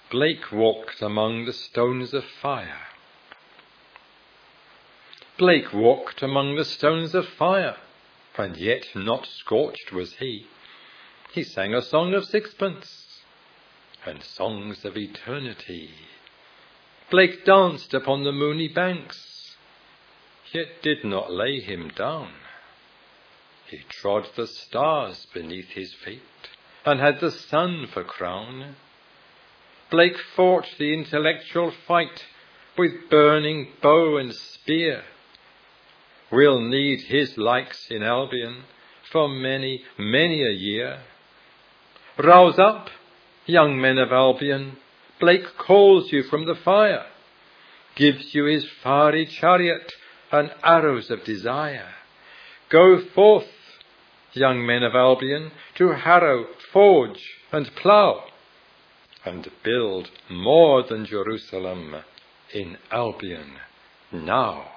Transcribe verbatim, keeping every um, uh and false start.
Blake walked among the stones of fire. Blake walked among the stones of fire, and yet not scorched was he. He sang a song of sixpence, and songs of eternity. Blake danced upon the moony banks, yet did not lay him down. He trod the stars beneath his feet, and had the sun for crown. Blake fought the intellectual fight with burning bow and spear. We'll need his likes in Albion for many, many a year. Rouse up, young men of Albion, Blake calls you from the fire, gives you his fiery chariot and arrows of desire. Go forth, young men of Albion, to harrow, forge and plough, and build more than Jerusalem in Albion now.